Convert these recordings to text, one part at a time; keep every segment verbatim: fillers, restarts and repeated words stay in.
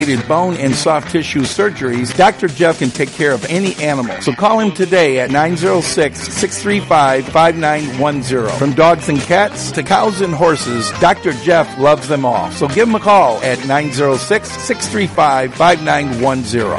bone and soft tissue surgeries, Doctor Jeff can take care of any animal. So call him today at nine oh six, six three five, five nine one zero. From dogs and cats to cows and horses, Doctor Jeff loves them all. So give him a call at nine oh six, six three five, five nine one zero.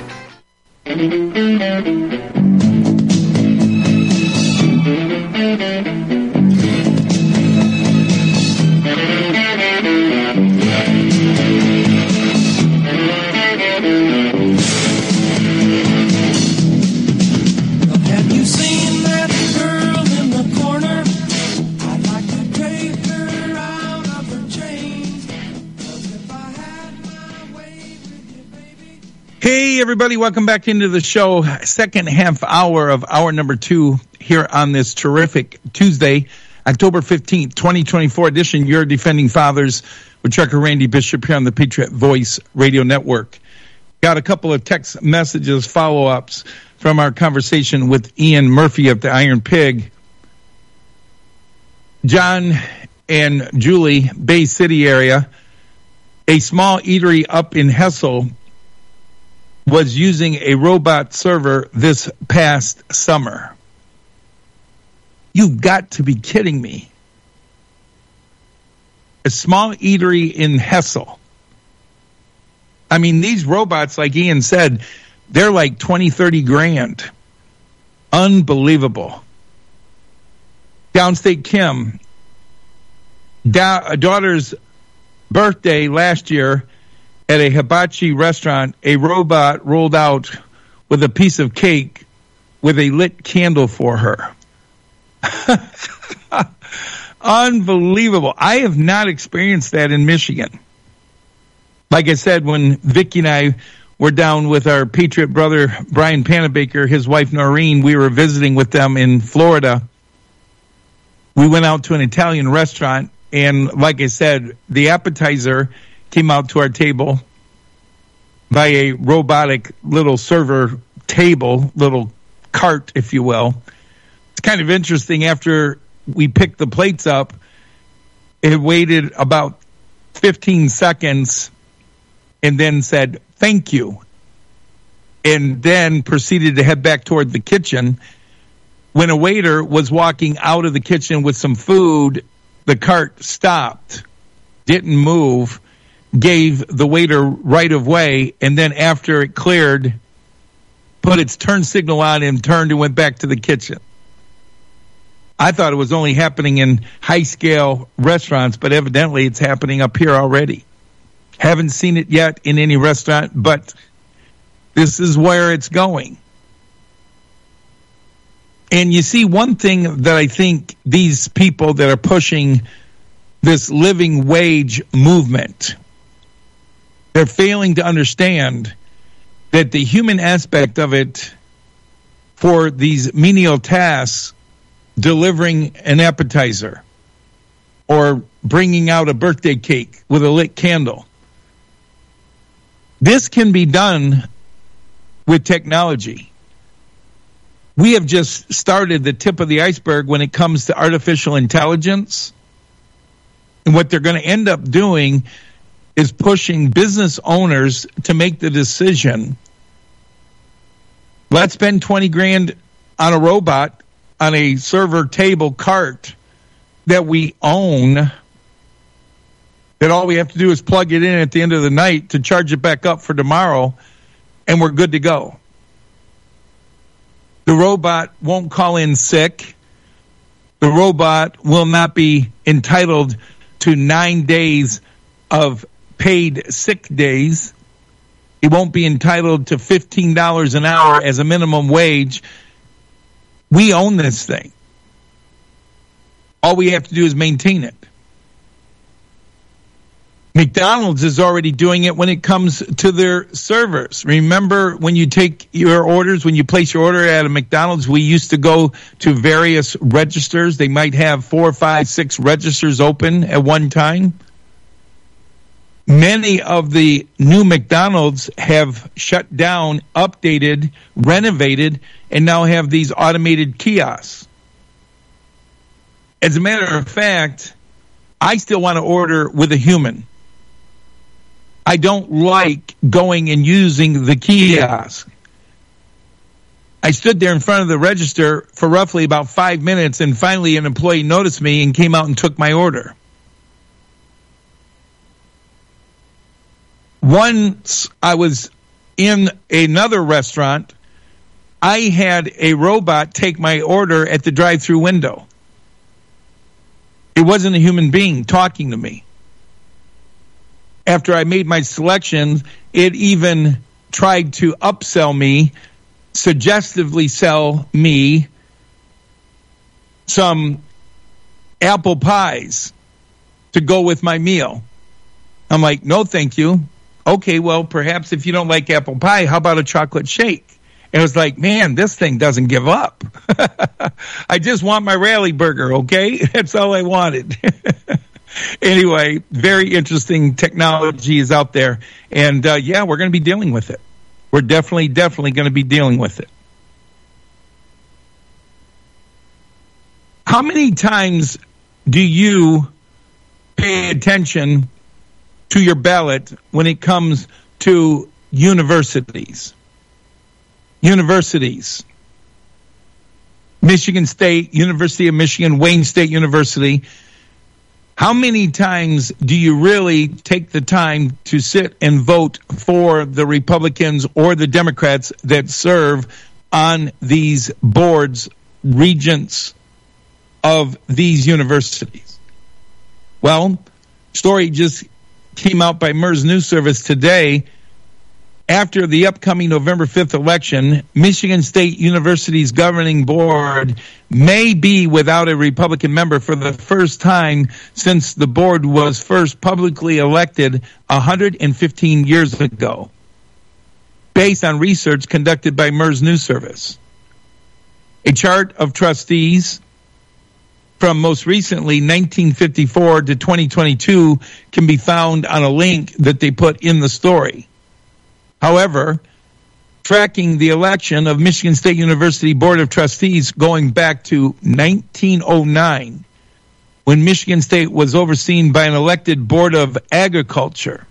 Hey, everybody, welcome back into the show. Second half hour of hour number two here on this terrific Tuesday, October fifteenth, twenty twenty-four edition. Your Defending Fathers with Trucker Randy Bishop here on the Patriot Voice Radio Network. Got a couple of text messages, follow-ups from our conversation with Ian Murphy of the Iron Pig. John and Julie, Bay City area. A small eatery up in Hessel was using a robot server this past summer. You've got to be kidding me. A small eatery in Hessel. I mean, these robots, like Ian said, they're like twenty, thirty grand. Unbelievable. Downstate Kim, da- daughter's birthday last year, at a hibachi restaurant, a robot rolled out with a piece of cake with a lit candle for her. Unbelievable. I have not experienced that in Michigan. Like I said, when Vicki and I were down with our Patriot brother, Brian Panabaker, his wife, Noreen, we were visiting with them in Florida. We went out to an Italian restaurant, and like I said, the appetizer came out to our table by a robotic little server table, little cart, if you will. It's kind of interesting. After we picked the plates up, it waited about fifteen seconds and then said, thank you, and then proceeded to head back toward the kitchen. When a waiter was walking out of the kitchen with some food, the cart stopped, didn't move, gave the waiter right of way, and then after it cleared, put its turn signal on and turned and went back to the kitchen. I thought it was only happening in high-scale restaurants, but evidently it's happening up here already. Haven't seen it yet in any restaurant, but this is where it's going. And you see, one thing that I think these people that are pushing this living wage movement, they're failing to understand that the human aspect of it for these menial tasks, delivering an appetizer or bringing out a birthday cake with a lit candle, this can be done with technology. We have just started the tip of the iceberg when it comes to artificial intelligence. And what they're going to end up doing is pushing business owners to make the decision, let's spend twenty grand on a robot, on a server table cart that we own, that all we have to do is plug it in at the end of the night to charge it back up for tomorrow, and we're good to go. The robot won't call in sick. The robot will not be entitled to nine days of paid sick days. It won't be entitled to fifteen dollars an hour as a minimum wage. We own this thing. All we have to do is maintain it. McDonald's is already doing it when it comes to their servers. Remember when you take your orders, when you place your order at a McDonald's, we used to go to various registers. They might have four, five, six registers open at one time. Many of the new McDonald's have shut down, updated, renovated, and now have these automated kiosks. As a matter of fact, I still want to order with a human. I don't like going and using the kiosk. I stood there in front of the register for roughly about five minutes, and finally an employee noticed me and came out and took my order. Once I was in another restaurant, I had a robot take my order at the drive-thru window. It wasn't a human being talking to me. After I made my selections, it even tried to upsell me, suggestively sell me some apple pies to go with my meal. I'm like, no, thank you. Okay, well, perhaps if you don't like apple pie, how about a chocolate shake? And it was like, man, this thing doesn't give up. I just want my rally burger, okay? That's all I wanted. Anyway, very interesting technology is out there. And, uh, yeah, we're going to be dealing with it. We're definitely, definitely going to be dealing with it. How many times do you pay attention to your ballot when it comes to universities? Universities. Michigan State, University of Michigan, Wayne State University. How many times do you really take the time to sit and vote for the Republicans or the Democrats that serve on these boards, regents of these universities? Well, story just came out by MERS News Service today. After the upcoming November fifth election, Michigan State University's governing board may be without a Republican member for the first time since the board was first publicly elected one hundred fifteen years ago, based on research conducted by MERS News Service. A chart of trustees from most recently nineteen fifty-four to twenty twenty-two can be found on a link that they put in the story. However, tracking the election of Michigan State University Board of Trustees going back to nineteen oh nine, when Michigan State was overseen by an elected Board of Agriculture.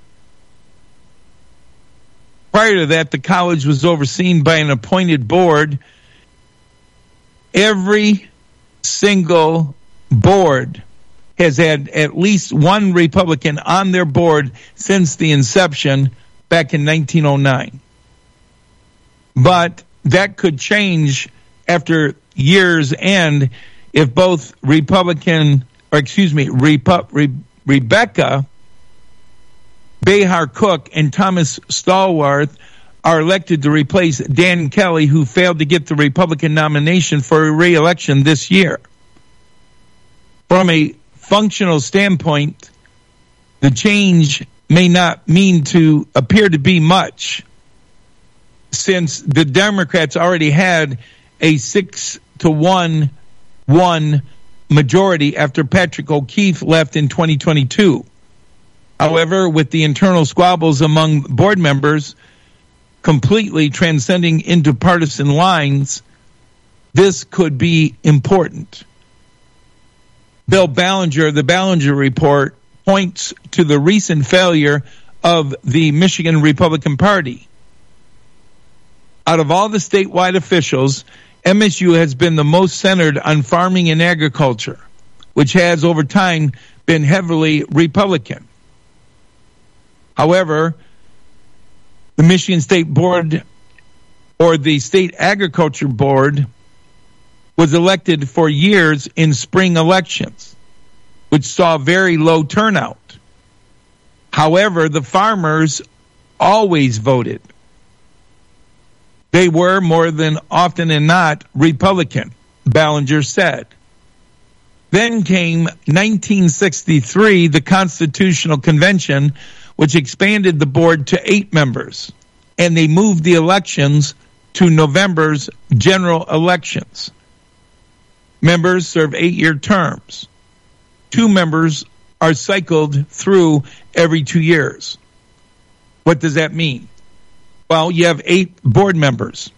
Prior to that, the college was overseen by an appointed board. Every single board has had at least one Republican on their board since the inception back in nineteen oh nine. But that could change after years end if both Republican, or excuse me, Repu- Re- Rebecca Behar Cook and Thomas Stallworth are elected to replace Dan Kelly, who failed to get the Republican nomination for a re-election this year. From a functional standpoint, the change may not mean to appear to be much, since the Democrats already had a six to one one majority after Patrick O'Keefe left in twenty twenty-two. However, with the internal squabbles among board members completely transcending into partisan lines, this could be important. Bill Ballinger, the Ballinger Report, points to the recent failure of the Michigan Republican Party. Out of all the statewide officials, M S U has been the most centered on farming and agriculture, which has over time been heavily Republican. However, the Michigan State Board, or the State Agriculture Board, was elected for years in spring elections, which saw very low turnout. However, the farmers always voted. They were, more than often than not, Republican, Ballinger said. Then came nineteen sixty-three, the Constitutional Convention, which expanded the board to eight members, and they moved the elections to November's general elections. Members serve eight-year terms. Two members are cycled through every two years. What does that mean? Well, you have eight board members.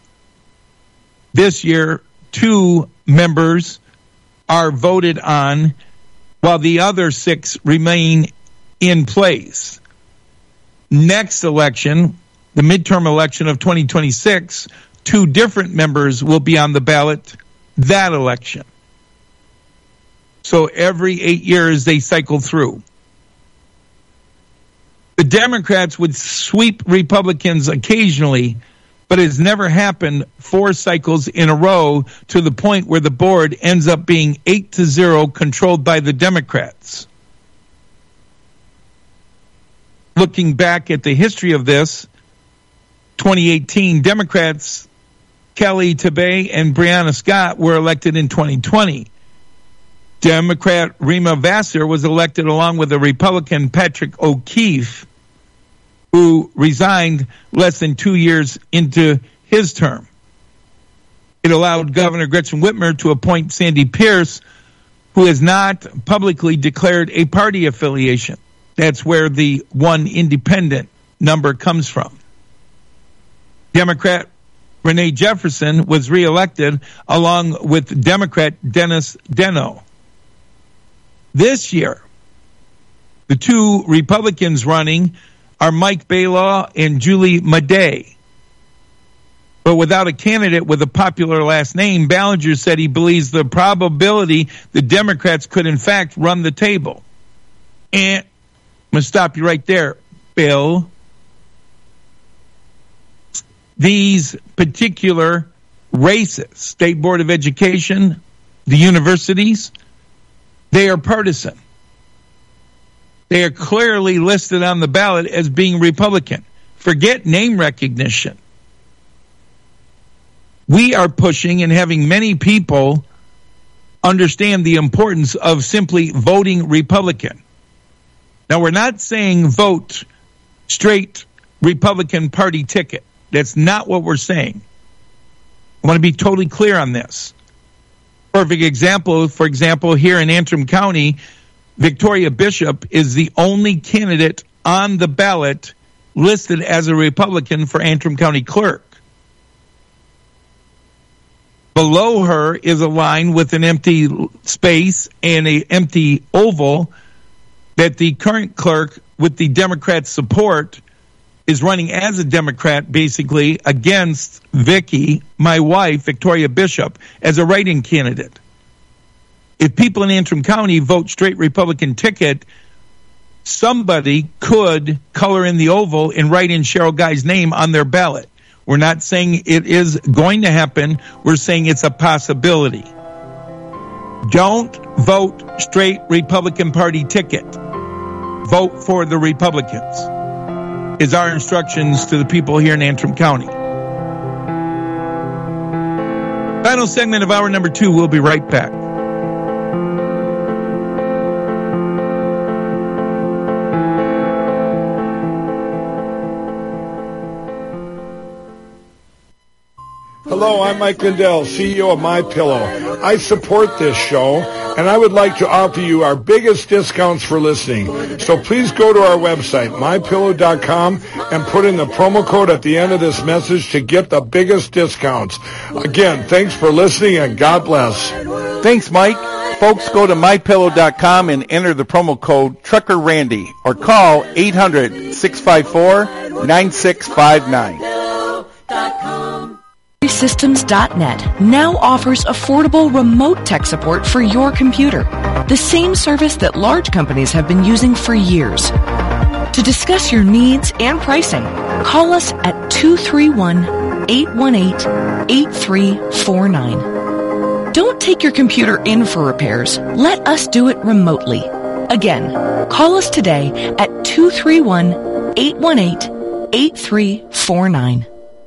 This year, two members are voted on, while the other six remain in place. next election, the midterm election of twenty twenty-six, two different members will be on the ballot that election. So every eight years they cycle through. The Democrats would sweep Republicans occasionally, but it has never happened four cycles in a row to the point where the board ends up being eight to zero controlled by the Democrats. Looking back at the history of this, twenty eighteen, Democrats Kelly Tabay and Breanna Scott were elected in twenty twenty. Democrat Rima Vassar was elected along with the Republican Patrick O'Keefe, who resigned less than two years into his term. It allowed Governor Gretchen Whitmer to appoint Sandy Pierce, who has not publicly declared a party affiliation. That's where the one independent number comes from. Democrat Renee Jefferson was reelected along with Democrat Dennis Deno. This year, the two Republicans running are Mike Baylaw and Julie Madej. But without a candidate with a popular last name, Ballinger said he believes the probability the Democrats could in fact run the table. And I'm going to stop you right there, Bill. These particular races, State Board of Education, the universities, they are partisan. They are clearly listed on the ballot as being Republican. Forget name recognition. We are pushing and having many people understand the importance of simply voting Republican. Now, we're not saying vote straight Republican Party ticket. That's not what we're saying. I want to be totally clear on this. Perfect example, for example, here in Antrim County, Victoria Bishop is the only candidate on the ballot listed as a Republican for Antrim County Clerk. Below her is a line with an empty space and an empty oval that the current clerk, with the Democrat support, is running as a Democrat, basically, against Vicky, my wife, Victoria Bishop, as a write-in candidate. If people in Antrim County vote straight Republican ticket, somebody could color in the oval and write in Cheryl Guy's name on their ballot. We're not saying it is going to happen. We're saying it's a possibility. Don't vote straight Republican Party ticket. Vote for the Republicans, is our instructions to the people here in Antrim County. Final segment of hour number two. We'll be right back. Hello, I'm Mike Lindell, C E O of MyPillow. I support this show, and I would like to offer you our biggest discounts for listening. So please go to our website, my pillow dot com, and put in the promo code at the end of this message to get the biggest discounts. Again, thanks for listening, and God bless. Thanks, Mike. Folks, go to my pillow dot com and enter the promo code Trucker Randy or call eight hundred, six five four, nine six five nine. Systems dot net now offers affordable remote tech support for your computer, the same service that large companies have been using for years. To discuss your needs and pricing, call us at two three one, eight one eight, eight three four nine. Don't take your computer in for repairs. Let us do it remotely. Again, call us today at two three one, eight one eight, eight three four nine.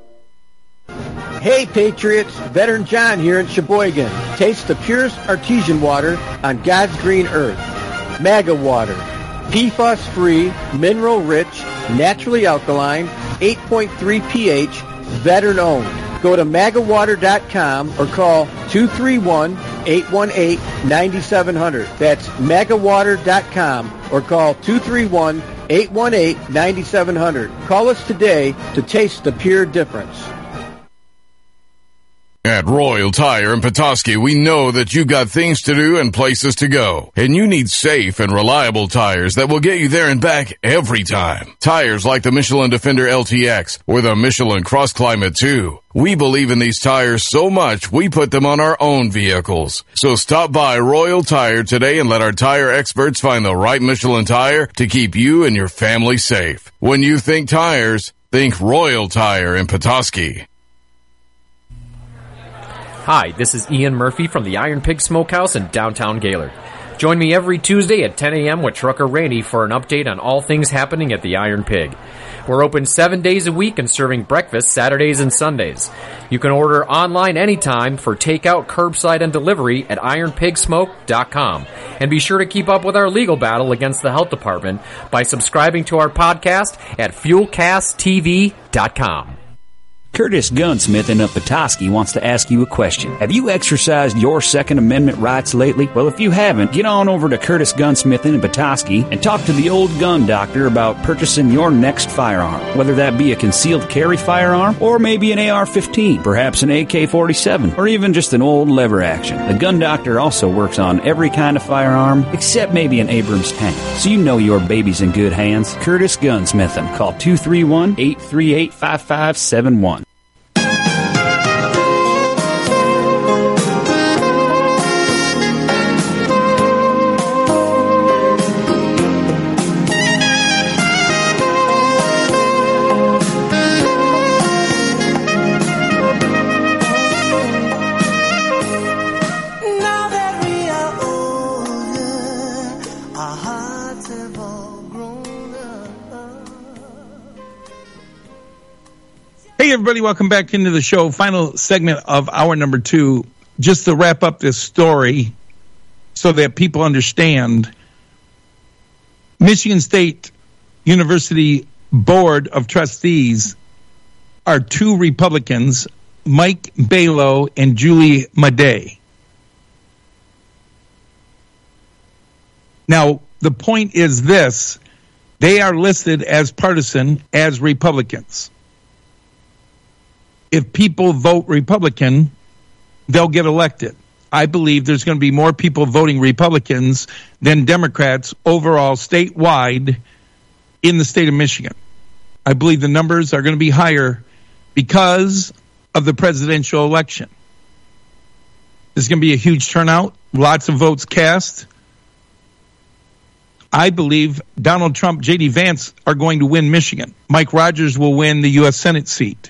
Hey Patriots, Veteran John here in Sheboygan. Taste the purest artesian water on God's green earth. MAGA water. P FAS-free, mineral-rich, naturally alkaline, eight point three pH, veteran-owned. Go to maga water dot com or call two three one, eight one eight, nine seven zero zero. That's maga water dot com or call two three one, eight one eight, nine seven zero zero. Call us today to taste the pure difference. At Royal Tire in Petoskey, we know that you got things to do and places to go, and you need safe and reliable tires that will get you there and back every time. Tires like the Michelin Defender L T X or the Michelin Cross Climate two. We believe in these tires so much, we put them on our own vehicles. So stop by Royal Tire today and let our tire experts find the right Michelin tire to keep you and your family safe. When you think tires, think Royal Tire in Petoskey. Hi, this is Ian Murphy from the Iron Pig Smokehouse in downtown Gaylord. Join me every Tuesday at ten a.m. with Trucker Randy for an update on all things happening at the Iron Pig. We're open seven days a week and serving breakfast Saturdays and Sundays. You can order online anytime for takeout, curbside, and delivery at iron pig smoke dot com. And be sure to keep up with our legal battle against the health department by subscribing to our podcast at fuel cast t v dot com. Curtis Gunsmith in Petoskey wants to ask you a question. Have you exercised your Second Amendment rights lately? Well, if you haven't, get on over to Curtis Gunsmith in Petoskey and talk to the old gun doctor about purchasing your next firearm. Whether that be a concealed carry firearm or maybe an A R fifteen, perhaps an A K forty-seven, or even just an old lever action. The gun doctor also works on every kind of firearm except maybe an Abrams tank. So you know your baby's in good hands. Curtis Gunsmith. Call two three one, eight three eight, five five seven one. Hey, everybody, welcome back into the show. Final segment of hour number two. Just to wrap up this story so that people understand, Michigan State University Board of Trustees are two Republicans, Mike Balow and Julie Madej. Now, the point is this. They are listed as partisan, as Republicans. If people vote Republican, they'll get elected. I believe there's going to be more people voting Republicans than Democrats overall statewide in the state of Michigan. I believe the numbers are going to be higher because of the presidential election. There's going to be a huge turnout, lots of votes cast. I believe Donald Trump, J D Vance are going to win Michigan. Mike Rogers will win the U S Senate seat.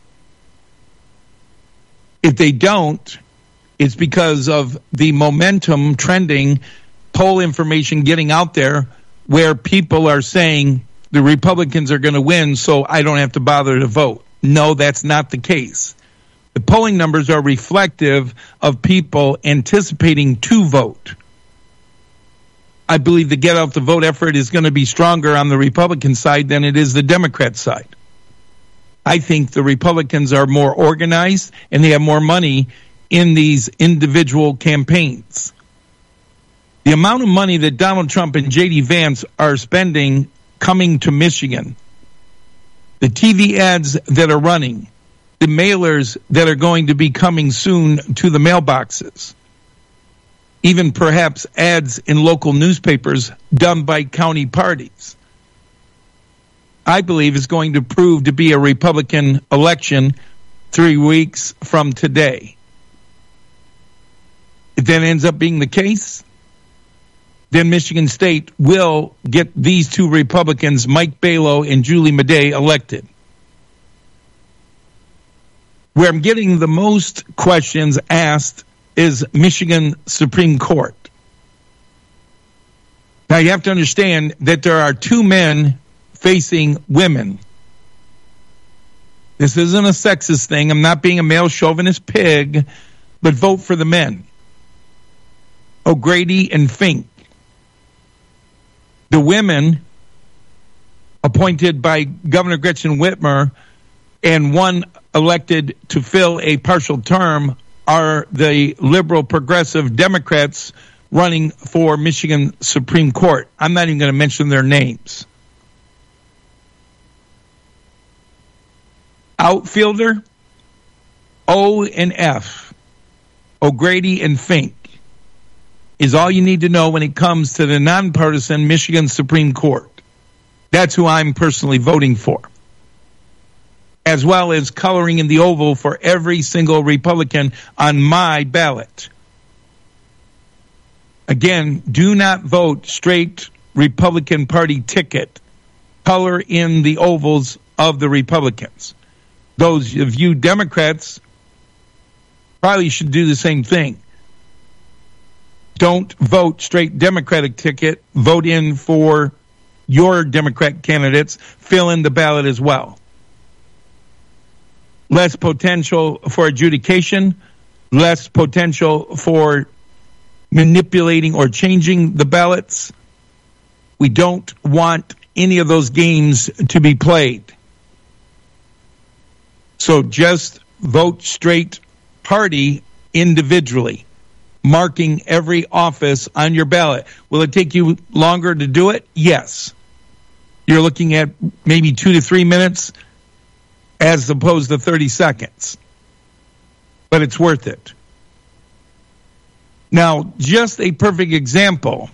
If they don't, it's because of the momentum trending, poll information getting out there where people are saying the Republicans are going to win, so I don't have to bother to vote. No, that's not the case. The polling numbers are reflective of people anticipating to vote. I believe the get out the vote effort is going to be stronger on the Republican side than it is the Democrat side. I think the Republicans are more organized and they have more money in these individual campaigns. The amount of money that Donald Trump and J D Vance are spending coming to Michigan, the T V ads that are running, the mailers that are going to be coming soon to the mailboxes, even perhaps ads in local newspapers done by county parties, I believe is going to prove to be a Republican election three weeks from today. If that ends up being the case, then Michigan State will get these two Republicans, Mike Balow and Julie Madej, elected. Where I'm getting the most questions asked is Michigan Supreme Court. Now you have to understand that there are two men facing women. This isn't a sexist thing. I'm not being a male chauvinist pig, but vote for the men. O'Grady and Fink. The women appointed by Governor Gretchen Whitmer and one elected to fill a partial term are the liberal progressive Democrats running for Michigan Supreme Court. I'm not even going to mention their names. Outfielder, O and F, O'Grady and Fink, is all you need to know when it comes to the nonpartisan Michigan Supreme Court. That's who I'm personally voting for, as well as coloring in the oval for every single Republican on my ballot. Again, do not vote straight Republican Party ticket. Color in the ovals of the Republicans. Those of you Democrats probably should do the same thing. Don't vote straight Democratic ticket. Vote in for your Democrat candidates. Fill in the ballot as well. Less potential for adjudication. Less potential for manipulating or changing the ballots. We don't want any of those games to be played. So just vote straight party individually, marking every office on your ballot. Will it take you longer to do it? Yes. You're looking at maybe two to three minutes as opposed to thirty seconds. But it's worth it. Now, just a perfect example.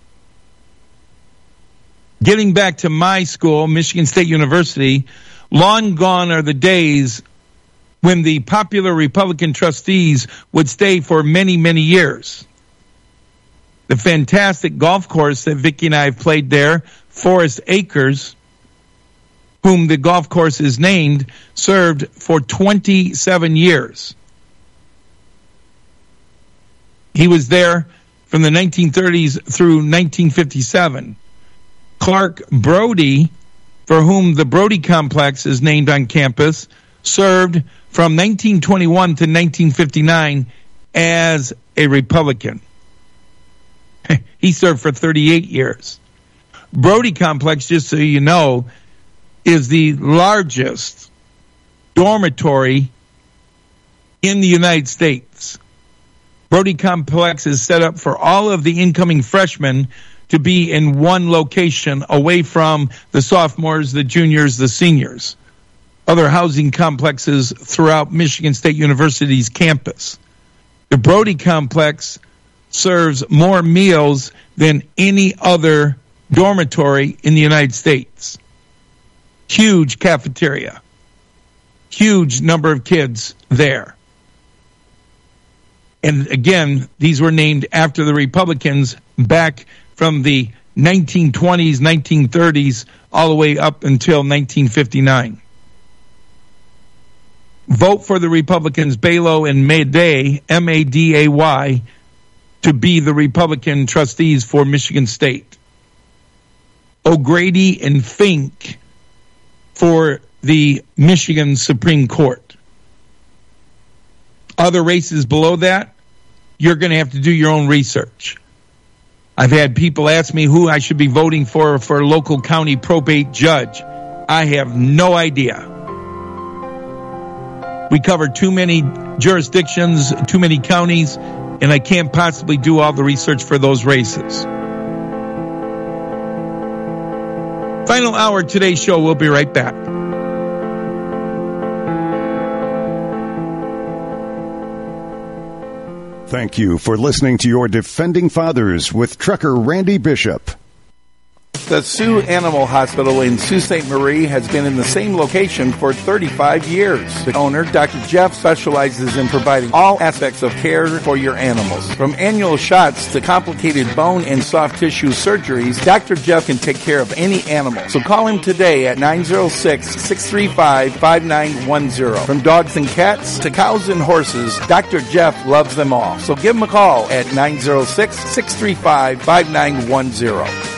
Getting back to my school, Michigan State University, long gone are the days when the popular Republican trustees would stay for many, many years. The fantastic golf course that Vicki and I have played there, Forest Acres, whom the golf course is named, served for twenty-seven years. He was there from the nineteen thirties through nineteen fifty-seven. Clark Brody, for whom the Brody Complex is named on campus, served from nineteen twenty-one to nineteen fifty-nine as a Republican. He served for thirty-eight years. Brody Complex, just so you know, is the largest dormitory in the United States. Brody Complex is set up for all of the incoming freshmen to be in one location away from the sophomores, the juniors, the seniors. Other housing complexes throughout Michigan State University's campus. The Brody Complex serves more meals than any other dormitory in the United States. Huge cafeteria. Huge number of kids there. And again, these were named after the Republicans back from the nineteen twenties, nineteen thirties, all the way up until nineteen fifty-nine. Vote for the Republicans, Balow and Maday, M A D A Y, to be the Republican trustees for Michigan State. O'Grady and Fink for the Michigan Supreme Court. Other races below that, you're going to have to do your own research. I've had people ask me who I should be voting for for a local county probate judge. I have no idea. We cover too many jurisdictions, too many counties, and I can't possibly do all the research for those races. Final hour of today's show. We'll be right back. Thank you for listening to your Defending Fathers with Trucker Randy Bishop. The Sioux Animal Hospital in Sault Ste. Marie has been in the same location for thirty-five years. The owner, Doctor Jeff, specializes in providing all aspects of care for your animals. From annual shots to complicated bone and soft tissue surgeries, Doctor Jeff can take care of any animal. So call him today at nine oh six, six three five, five nine one zero. From dogs and cats to cows and horses, Doctor Jeff loves them all. So give him a call at nine oh six, six three five, five nine one zero.